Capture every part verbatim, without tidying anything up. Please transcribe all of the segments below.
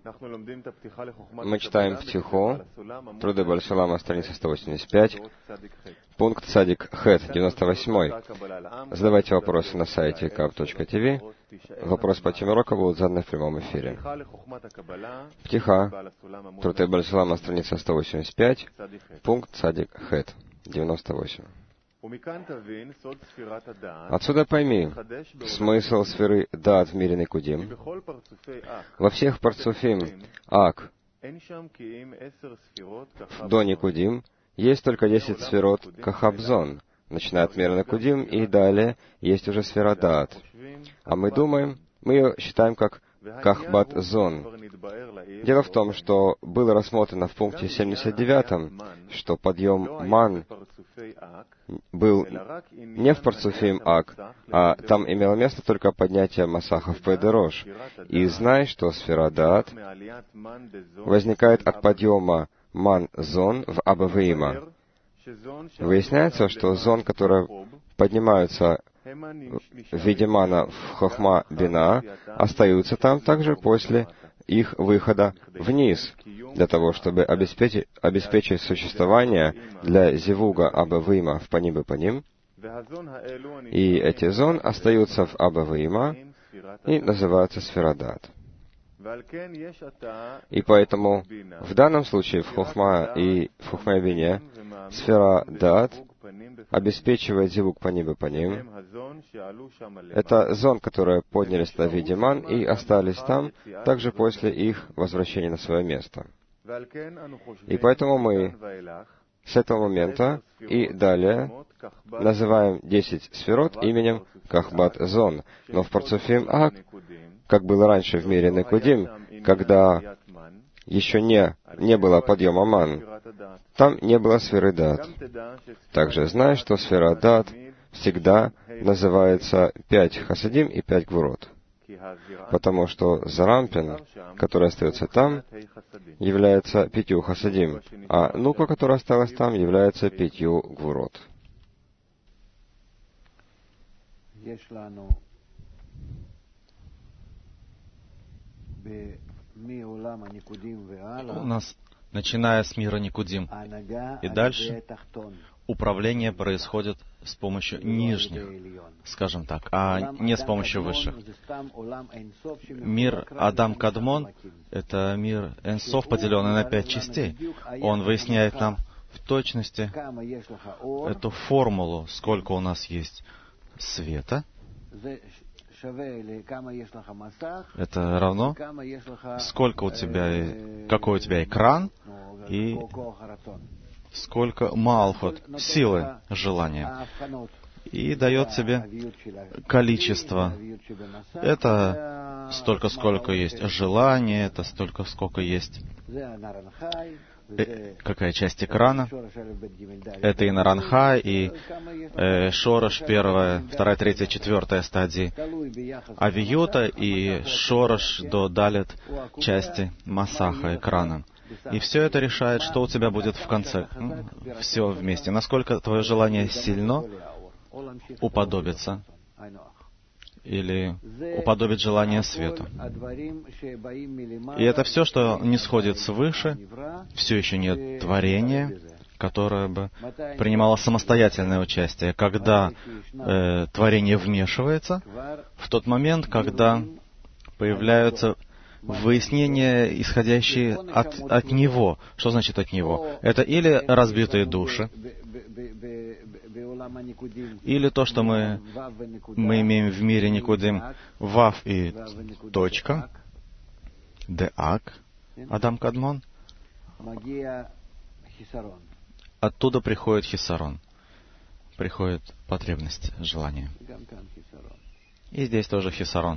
Мы читаем Птиху, Труды Бааль Сулама, страница сто восемьдесят пять, пункт Цадик Хэт, девяносто восемь. Задавайте вопросы на сайте кав точка ти ви. Вопросы по теме урока будут заданы в прямом эфире. Птиха, Труды Бааль Сулама, страница сто восемьдесят пять, пункт Цадик Хэт, девяносто восемь. Отсюда пойми смысл сферы Даат в мире Никудим. Во всех парцуфим Ак до Никудим есть только десять сферот Кахабзон, начиная от мира Никудим, и далее есть уже сфера Даат. А мы думаем, мы ее считаем как Кахбат Зон. Дело в том, что было рассмотрено в пункте семьдесят девятом, что подъем Ман был не в Парцуфим Ак, а там имело место только поднятие Масаха в Пейдерош. И знай, что сфера Даат возникает от подъема Ман Зон в Абавиима. Выясняется, что зон, которые поднимаются в виде мана в Хохма Бина, остаются там также после их выхода вниз, для того, чтобы обеспечить, обеспечить существование для зивуга Абавиима в Паним и Паним. И эти зон остаются в Абавиима и называются сфера Даат. И поэтому в данном случае в Хохма и в Хохма Бине сфера Даат обеспечивает зивуг Паним и Паним. Это зон, которые поднялись на виде ман и остались там также после их возвращения на свое место. И поэтому мы с этого момента и далее называем десять сферот именем Кахбат Зон. Но в Парцуфим Ак, как было раньше в мире Никудим, когда еще не, не было подъема ман, там не было сферы Даат. Также знай, что сфера Даат всегда называется пять хасадим и пять гвурот. Потому что Зарампин, который остается там, является пятью хасадим, а Нуква, которая осталась там, является пятью гвурот. У нас, начиная с мира Никудим и дальше, управление происходит с помощью нижних, скажем так, а не с помощью высших. Мир Адам Кадмон — это мир Энсов, поделенный на пять частей. Он выясняет нам в точности эту формулу, сколько у нас есть света. Это равно, сколько у тебя, какой у тебя экран и сколько малхут, силы желания. И дает тебе количество. Это столько, сколько есть желание, это столько, сколько есть э, какая часть экрана. Это и Наранха, и э, Шорош, первая, вторая, третья, четвертая стадии Авиюта, и Шорош до Далет части Масаха, экрана. И все это решает, что у тебя будет в конце. Ну, все вместе. Насколько твое желание сильно уподобиться или уподобить желание свету. И это все, что не сходит свыше, все еще нет творения, которое бы принимало самостоятельное участие. Когда э, творение вмешивается, в тот момент, когда появляются выяснения, исходящие от, от него. Что значит от него? Это или разбитые души, или то, что мы, мы имеем в мире Никудим, Вав и точка, Деак, Адам Кадмон. Оттуда приходит хисарон, приходит потребность, желание. И здесь тоже хисарон.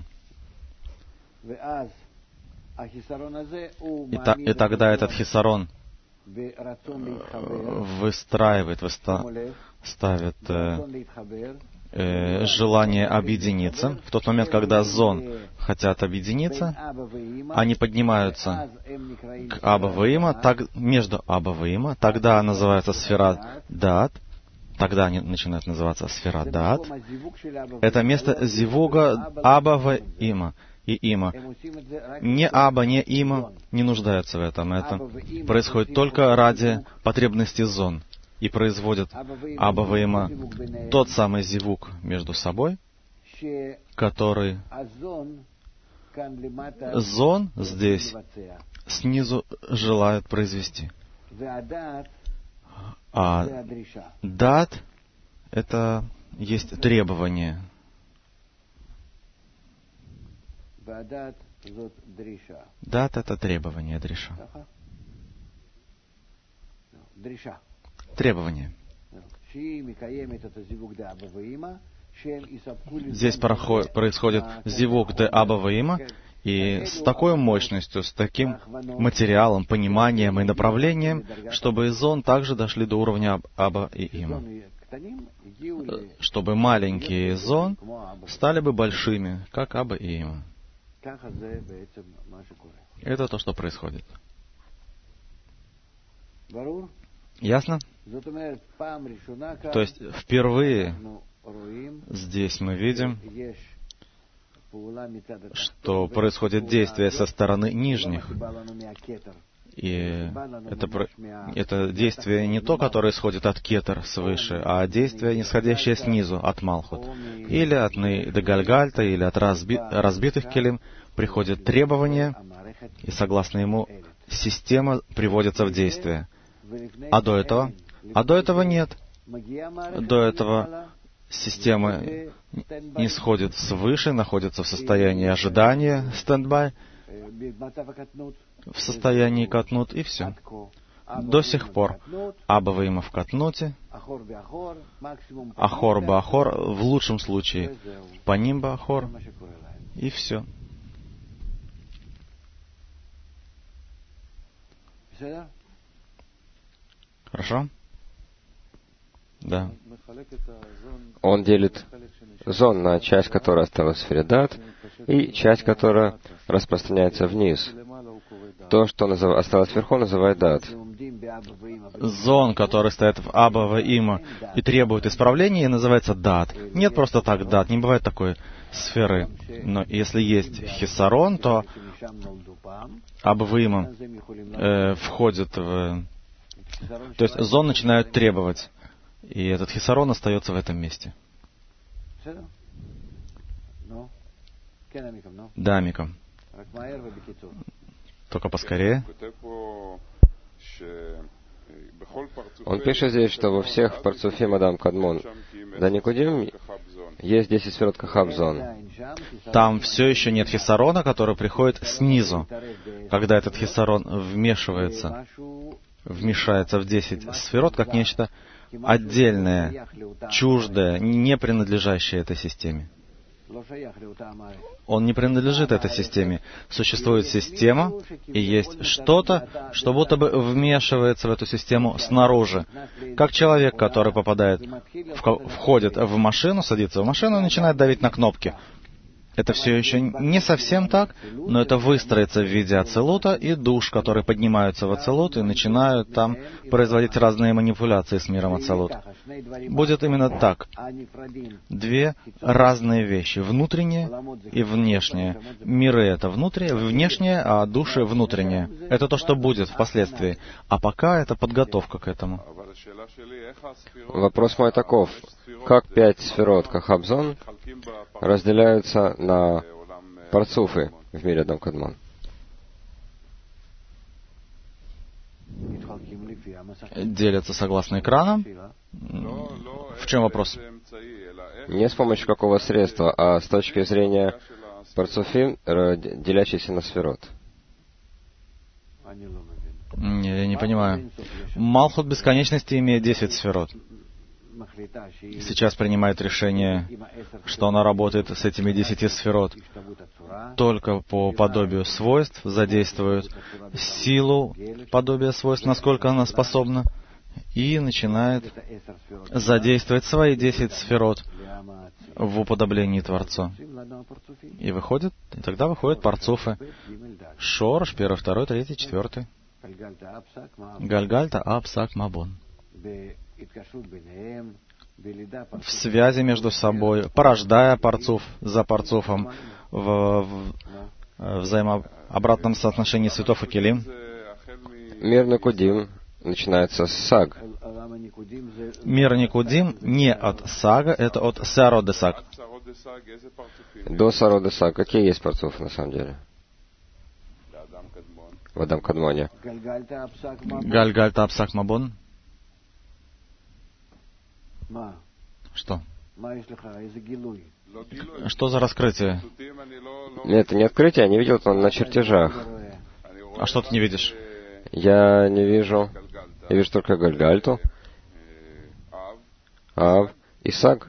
И, та, и тогда этот хисарон выстраивает, выста, ставит э, э, желание объединиться. В тот момент, когда зон хотят объединиться, они поднимаются к Абавиима, так, между Абавиима, тогда называется сфера Даат, тогда они начинают называться сфера Даат. Это место зивуга Абавиима. и Има. Ни Аба, ни Има не нуждаются в этом. Это происходит только ради потребности зон. И производят Аба и Има тот самый зивук между собой, который зон здесь снизу желает произвести. А дат — это есть требование. Дат — это требование, дриша. Требование. Здесь происходит зивук де Аба и Има, и с такой мощностью, с таким материалом, пониманием и направлением, чтобы из зон также дошли до уровня Аба и Има. Чтобы маленькие зон стали бы большими, как Аба и Има. Это то, что происходит. Ясно? То есть впервые здесь мы видим, что происходит действие со стороны нижних. И это, это действие не то, которое исходит от кетер свыше, а действие, исходящее снизу, от Малхут. Или от Нейдегальгальта, или от разби, разбитых келим приходит требование, и согласно ему система приводится в действие. А до этого? А до этого нет. До этого система не сходит свыше, находится в состоянии ожидания, стендбай, в состоянии катнут, и все. До сих пор Аба и Има в катнуте, Ахор ба Ахор, в лучшем случае Паним ба Ахор, и все. Хорошо? Да. Он делит зон на часть, которая осталась в сфере дат, и часть, которая распространяется вниз. То, что назыв... осталось вверху, называют дат. Зон, который стоит в Аба и Има и требует исправления, называется дат. Нет просто так дат, не бывает такой сферы. Но если есть хисарон, то Аба и Има э, входит в... То есть зон начинают требовать. И этот хисарон остается в этом месте. Да, Мика. Только поскорее. Он пишет здесь, что во всех парцуфим Адам Кадмон да Никудим есть десять сферот Кахабзон. Там все еще нет хисарона, который приходит снизу. Когда этот хисарон вмешивается, вмешается в десять сферот, как нечто отдельное, чуждое, не принадлежащее этой системе. Он не принадлежит этой системе. Существует система, и есть что-то, что будто бы вмешивается в эту систему снаружи. Как человек, который попадает, входит в машину, садится в машину и начинает давить на кнопки. Это все еще не совсем так, но это выстроится в виде ацелута и душ, которые поднимаются в ацелут и начинают там производить разные манипуляции с миром ацелут. Будет именно так. Две разные вещи, внутреннее и внешнее. Миры — это внутреннее, внешнее, а души — внутреннее. Это то, что будет впоследствии. А пока это подготовка к этому. Вопрос мой таков. Как пять сферот Кахабзон разделяются на парцуфы в мире Адам Кадмон? Делятся согласно экранам. В чем вопрос? Не с помощью какого средства, а с точки зрения парцуфим, делящихся на сферот. Не, я не понимаю. Малхут бесконечности имеет десять сферот. Сейчас принимает решение, что она работает с этими десяти сферот только по подобию свойств, задействует силу подобия свойств, насколько она способна, и начинает задействовать свои десять сферот в уподоблении Творцу. И выходит, и тогда выходят парцуфы. Шорш, первый, второй, третий, четвертый. Гальгальта, Апсак, Мабон. в связи между собой, порождая парцуф за парцуфом, в, в взаимообратном соотношении светов и келим. Мир Никудим начинается с саг. Мир Никудим не от сага, это от сарод де саг. До сарод де саг. Какие есть парцуфы на самом деле? В Адам Кадмоне. Гальгальта Апсак Мабон. Что? Что за раскрытие? Нет, это не открытие, я не видел это на чертежах. А что ты не видишь? Я не вижу. Я вижу только Гальгальту, Ав и Саг.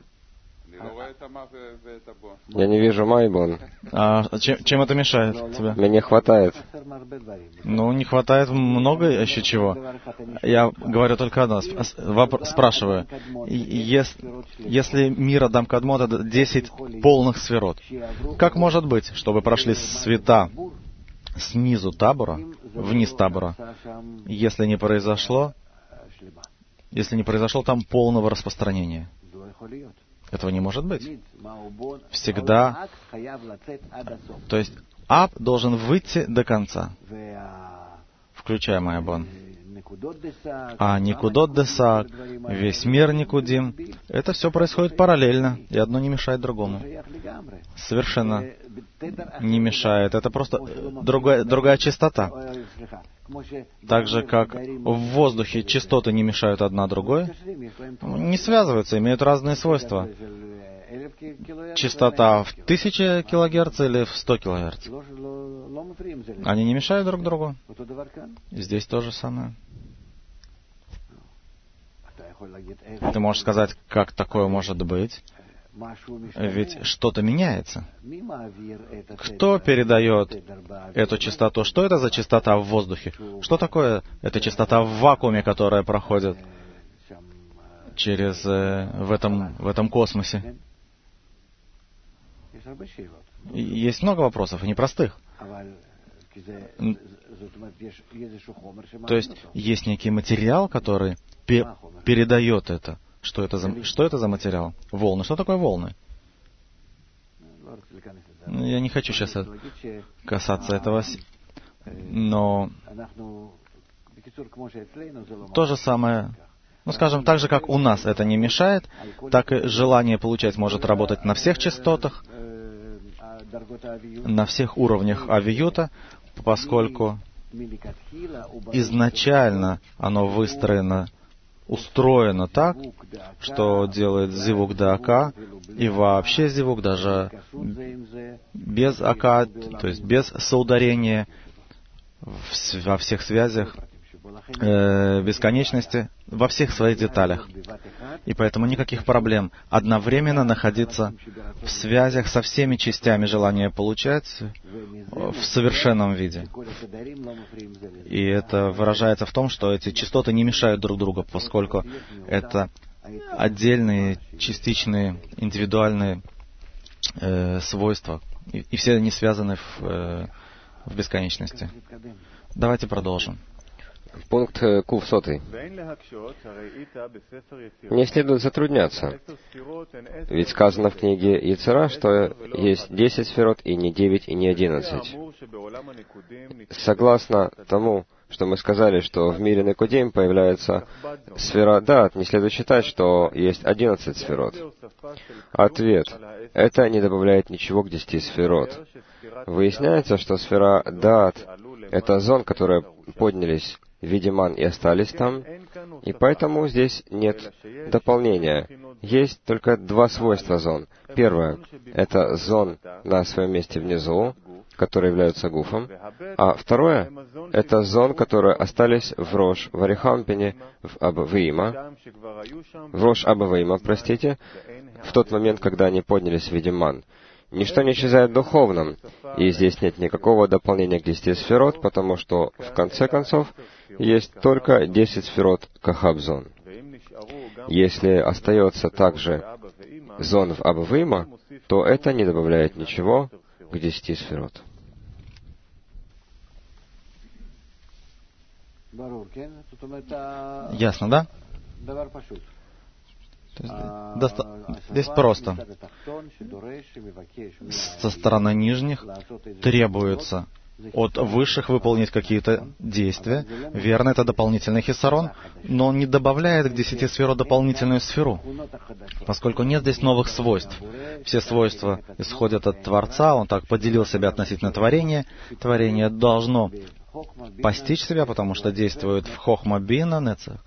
Я не вижу Майбон. А чем, чем это мешает тебе? Мне не хватает. Ну, не хватает много еще чего. Я говорю только одно. Вопр- спрашиваю. Если, если мир Адам Кадмон — это десять полных сферот, как может быть, чтобы прошли света снизу табора, вниз табора, если не произошло, если не произошло там полного распространения? Этого не может быть. Всегда. То есть Аб должен выйти до конца, включая Майабон. А Никудот де Саг, весь мир Никудим, это все происходит параллельно, и одно не мешает другому. Совершенно не мешает. Это просто другая, другая частота. Так же, как в воздухе частоты не мешают одна другой, не связываются, имеют разные свойства. Частота в тысяче килогерц или в сто килогерц. Они не мешают друг другу. Здесь то же самое. Ты можешь сказать, как такое может быть? Ведь что-то меняется. Кто передает эту частоту? Что это за частота в воздухе? Что такое эта частота в вакууме, которая проходит через в этом, в этом космосе? Есть много вопросов, и непростых. То есть есть некий материал, который пе- передает это. Что это за, что это за материал? Волны. Что такое волны? Я не хочу сейчас касаться этого, но то же самое, ну, скажем, так же, как у нас это не мешает, так и желание получать может работать на всех частотах, на всех уровнях авиюта, поскольку изначально оно выстроено, устроено так, что делает зивук да ака, и вообще зивук даже без ака, то есть без соударения во всех связях э, бесконечности, во всех своих деталях. И поэтому никаких проблем одновременно находиться в связях со всеми частями желания получать в совершенном виде. И это выражается в том, что эти частоты не мешают друг другу, поскольку это отдельные, частичные, индивидуальные э, свойства. И, и все они связаны в, э, в бесконечности. Давайте продолжим. Пункт Кув сотый. Не следует затрудняться, ведь сказано в книге Ецера, что есть десять сферот, и не девять, и не одиннадцать. Согласно тому, что мы сказали, что в мире Никудим появляется сфера Дат, не следует считать, что есть одиннадцать сферот. Ответ. Это не добавляет ничего к десяти сферот. Выясняется, что сфера Дат — это зон, которые поднялись в виде ман и остались там, и поэтому здесь нет дополнения. Есть только два свойства зон. Первое — это зон на своем месте внизу, которые являются гуфом, а второе — это зон, которые остались в Рош, в Арихампине, в Абваима, в Рош Абваима, простите, в тот момент, когда они поднялись в виде ман. Ничто не исчезает в духовном, и здесь нет никакого дополнения к десяти сферот, потому что, в конце концов, есть только десять сферот Кахаб-зон. Если остается также зон в Абваима, то это не добавляет ничего к десяти сферот. Ясно, да? То есть, доста... Здесь просто. Со стороны нижних требуется от высших выполнить какие-то действия. Верно, это дополнительный хисарон, но он не добавляет к десяти сферот дополнительную сферу, поскольку нет здесь новых свойств. Все свойства исходят от Творца, он так поделил себя относительно творения. Творение должно постичь себя, потому что действует в хохма бина, нецах,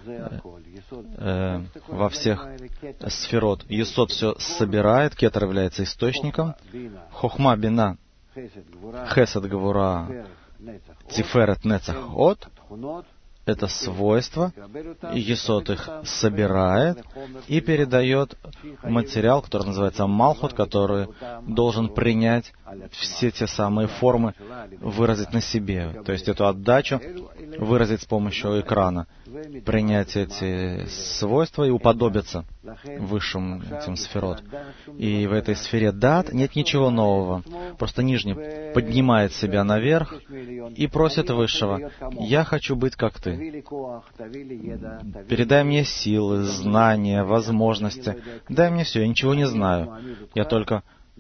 э, во всех сферот. Есод все собирает, кетер является источником. Хохма бина, хесед гвура, тиферет нецах от — это свойства, и Есод их собирает и передает материал, который называется Малхут, который должен принять все те самые формы, выразить на себе. То есть эту отдачу выразить с помощью экрана, принять эти свойства и уподобиться высшим этим сферот. И в этой сфере дат нет ничего нового. Просто нижний поднимает себя наверх и просит высшего: «Я хочу быть как ты. Передай мне силы, знания, возможности. Дай мне все, я ничего не знаю. Я только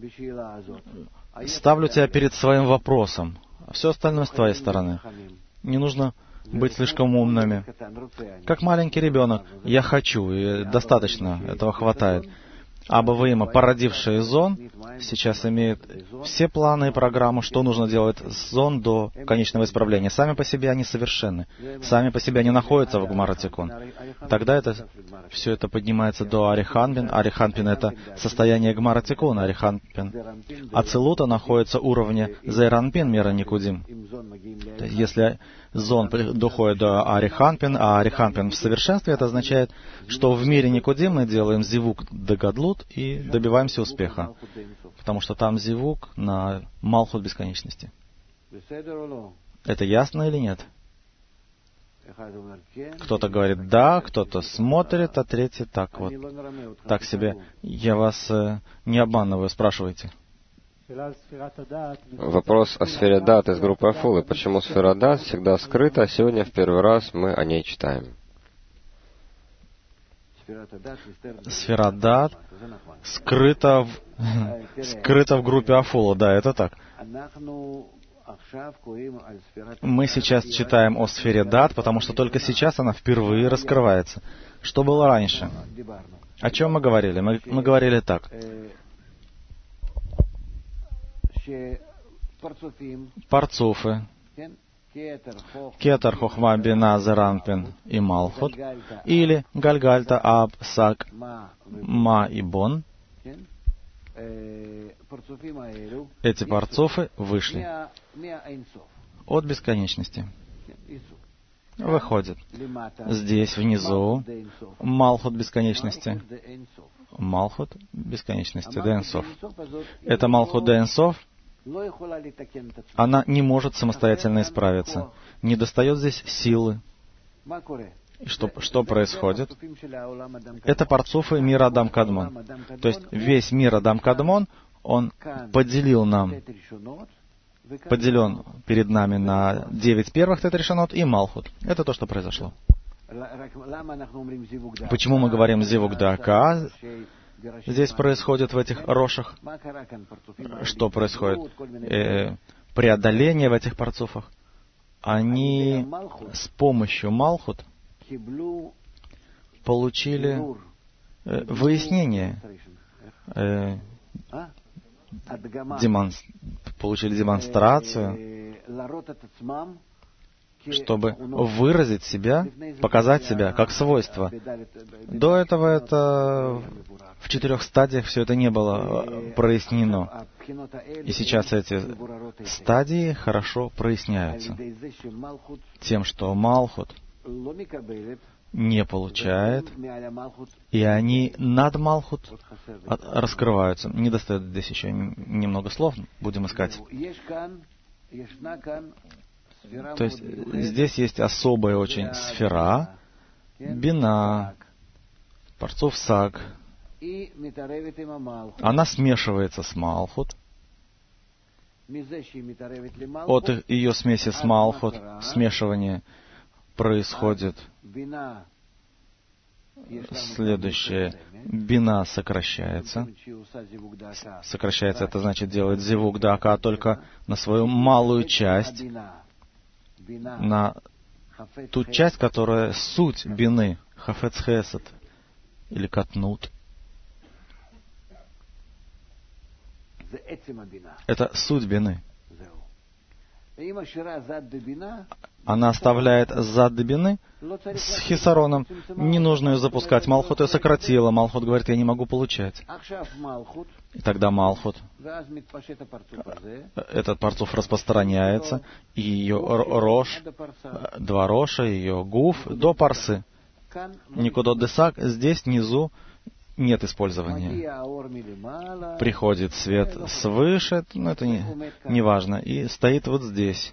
ставлю тебя перед своим вопросом. Все остальное с твоей стороны. Не нужно быть слишком умными. Как маленький ребенок. Я хочу, и достаточно, этого хватает». Аба Ваима, породивший зон, сейчас имеет все планы и программы, что нужно делать с зон до конечного исправления. Сами по себе они совершенны. Сами по себе они находятся в Гмаратикун. Тогда это, все это поднимается до Ариханпин. Ариханпин — это состояние Гмаратикуна. Ариханпин Ацилута находится в уровне Зейранпин, мира Никудим. То есть, если зон доходит до Ариханпин, а Ариханпин в совершенстве, это означает, что в мире Никудим мы делаем зивук дегадлут и добиваемся успеха. Потому что там зивук на Малхут бесконечности. Это ясно или нет? Кто-то говорит «да», кто-то смотрит, а третий так вот, так себе. Я вас э, не обманываю, спрашивайте. Вопрос о сфере дат из группы Афулы. Почему сфера дат всегда скрыта, а сегодня в первый раз мы о ней читаем? Сфера дат скрыта в, скрыта в группе Афула, да, это так. Мы сейчас читаем о сфере дат, потому что только сейчас она впервые раскрывается. Что было раньше? О чем мы говорили? Мы, мы говорили так. Парцуфы, Кетер, Хохма, Бина, Зеранпин и Малхут, или Гальгальта, Аб, Сак, Ма и Бон. Эти парцуфы вышли от бесконечности. Выходят. Здесь, внизу, Малхут бесконечности. Малхут бесконечности, Дэнсов. Это Малхут Дэнсов. Она не может самостоятельно исправиться. Не достает здесь силы. И что, что происходит? Это парцуфы мира Адам Кадмон. То есть весь мир Адам Кадмон, он поделил нам, поделен перед нами на девять первых тетришанот и Малхут. Это то, что произошло. Почему мы говорим зивук дака? Здесь происходит в этих рошах. Что происходит? Э, преодоление в этих парцуфах. Они с помощью Малхут получили э, выяснение, э, демонс... получили демонстрацию, чтобы выразить себя, показать себя как свойство. До этого это в четырех стадиях все это не было прояснено. И сейчас эти стадии хорошо проясняются тем, что Малхут не получает, и они над Малхут раскрываются. Не достает здесь еще немного слов, будем искать. То есть здесь есть особая очень сфера, бина, парцуф саг. Она смешивается с Малхут. От ее смеси с Малхут смешивание происходит Следующее. Бина сокращается. Сокращается, это значит делает зивук дака только на свою малую часть, на ту часть, которая суть бины, хафец хесед, или катнут. Это суть бины. Она оставляет зад бины с хисароном. Не нужно ее запускать. Малхут ее сократила. Малхут говорит, я не могу получать. И тогда Малхут, этот парцуф распространяется, и ее рош, два роша, ее гуф до парсы. Никудот десак, здесь внизу нет использования. Приходит свет свыше, но это не, не важно, и стоит вот здесь.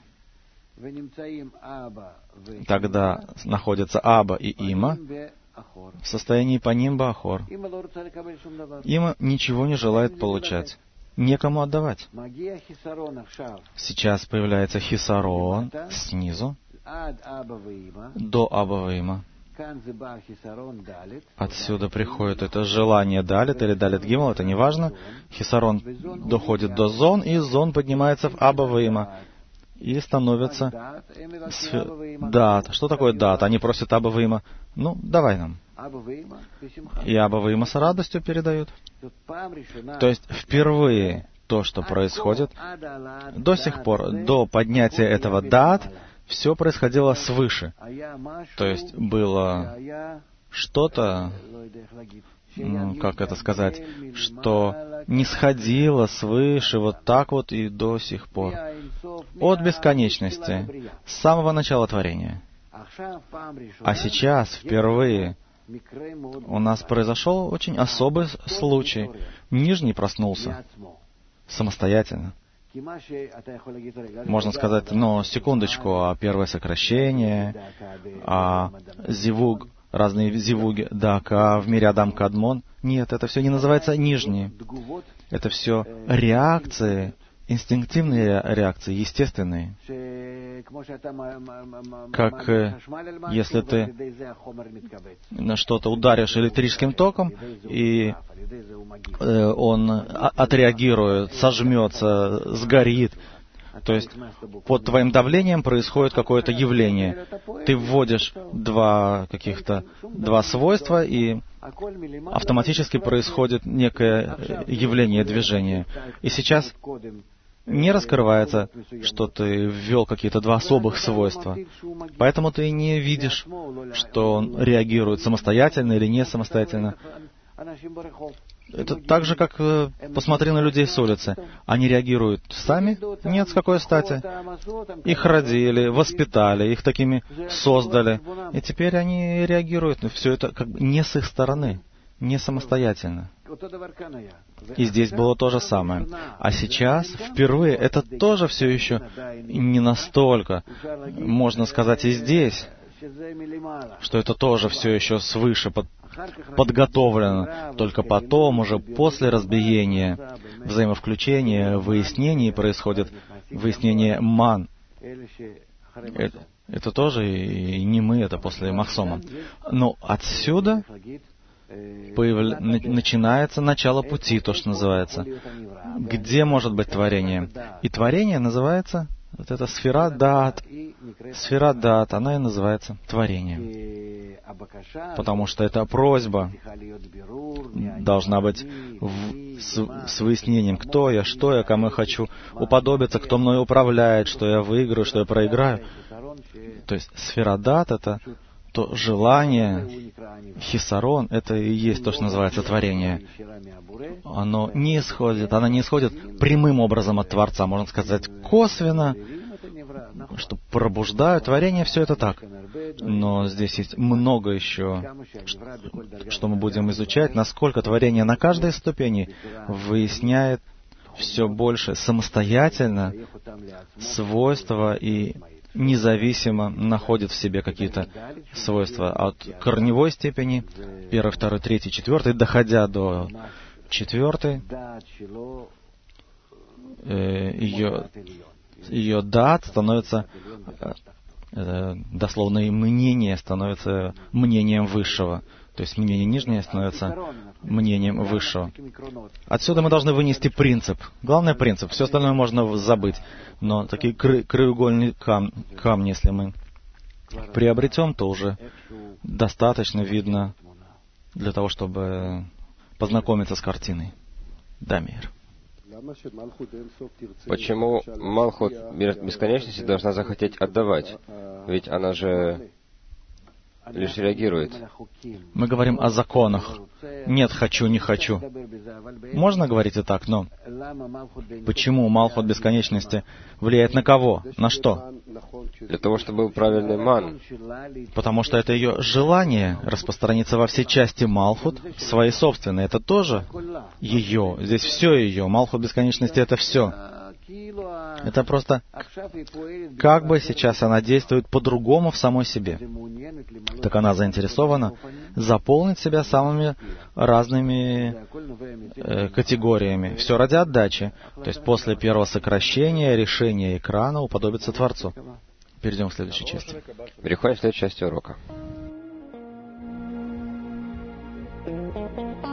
Тогда находятся Аба и Има в состоянии Паним Баахор. Има ничего не желает получать. Некому отдавать. Сейчас появляется хисарон снизу до Аба и Има. Отсюда приходит это желание далит или далит гимл, это не важно. Хисарон доходит до зон, и зон поднимается в Аба Вейма и становится сф... дат. Что такое дат? Они просят Аба Вейма, ну, давай нам. И Аба Вейма с радостью передают. То есть впервые то, что происходит, до сих пор, до поднятия этого дат, все происходило свыше. То есть было что-то, ну, как это сказать, что не сходило свыше вот так вот и до сих пор. От бесконечности, с самого начала творения. А сейчас, впервые, у нас произошел очень особый случай. Нижний проснулся самостоятельно. Можно сказать, но секундочку, а первое сокращение, а зивуг, разные зивуги, дака, в мире Адам Кадмон. Нет, это все не называется нижние. Это все реакции, инстинктивные реакции, естественные. Как если ты на что-то ударишь электрическим током, и он отреагирует, сожмется, сгорит. То есть под твоим давлением происходит какое-то явление. Ты вводишь два каких-то два свойства, и автоматически происходит некое явление, движение. И сейчас не раскрывается, что ты ввел какие-то два особых свойства. Поэтому ты не видишь, что он реагирует самостоятельно или не самостоятельно. Это так же, как э, посмотри на людей с улицы. Они реагируют сами? Нет, с какой стати? Их родили, воспитали, их такими создали. И теперь они реагируют. Но все это как бы не с их стороны, не самостоятельно. И здесь было то же самое. А сейчас, впервые, это тоже все еще не настолько. Можно сказать и здесь, что это тоже все еще свыше под, подготовлено. Только потом, уже после разбиения, взаимовключения, выяснений происходит выяснение ман. Это, это тоже и не мы, это после Махсома. Но отсюда появля... начинается начало пути, то, что называется. Где может быть творение? И творение называется, вот эта сфера дат. Сфера дат, она и называется творение. Потому что эта просьба должна быть в... с... с выяснением, кто я, что я, кому я хочу уподобиться, кто мной управляет, что я выиграю, что я проиграю. То есть сфера дат — это то желание, хисарон, это и есть то, что называется творение. Оно не исходит, оно не исходит прямым образом от Творца, можно сказать, косвенно, что пробуждают творение, все это так. Но здесь есть много еще, что мы будем изучать, насколько творение на каждой ступени выясняет все больше самостоятельно свойства и независимо находит в себе какие-то свойства от корневой степени, первой, второй, третьей, четвертой, доходя до четвертой, э, ее, ее дат становится дословно и мнение становится мнением высшего. То есть мнение нижнее становится мнением высшего. Отсюда мы должны вынести принцип. Главный принцип. Все остальное можно забыть. Но такие кры- краеугольные кам- камни, если мы приобретем, то уже достаточно видно для того, чтобы познакомиться с картиной. Да, мир. Почему Малхут бесконечности должна захотеть отдавать? Ведь она же лишь реагирует. Мы говорим о законах. Нет, хочу, не хочу. Можно говорить и так, но почему Малхут бесконечности влияет на кого? На что? Для того, чтобы был правильный ман. Потому что это ее желание распространиться во все части Малхут, свои собственные. Это тоже ее. Здесь все ее. Малхут бесконечности — это все. Это просто как бы сейчас она действует по-другому в самой себе. Так она заинтересована заполнить себя самыми разными э, категориями. Все ради отдачи. То есть после первого сокращения решение экрана уподобится Творцу. Перейдем к следующей части. Переходим к следующей части урока.